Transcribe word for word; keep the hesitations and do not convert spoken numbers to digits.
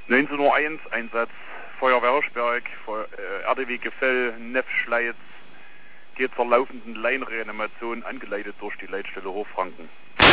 neunzehn Uhr eins, Einsatz Feuerwehr Hirschberg, äh, R D W Gefell, Neff-Schleiz, geht zur laufenden Leinreanimation, angeleitet durch die Leitstelle Hochfranken.